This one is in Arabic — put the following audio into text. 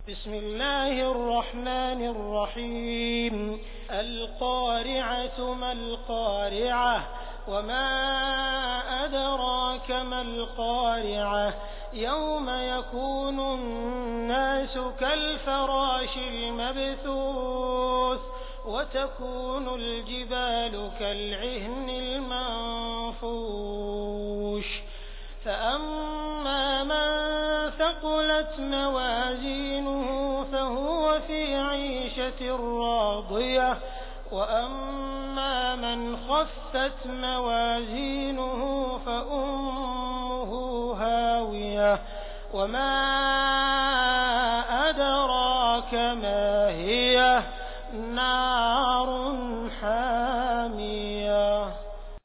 بسم الله الرحمن الرحيم القارعة ما القارعة وما أدراك ما القارعة يوم يكون الناس كالفراش المبثوث وتكون الجبال كالعهن المنفوش فأما من ثقلت موازينه فهو في عيشة راضية وأما من خفت موازينه فأمه هاوية وما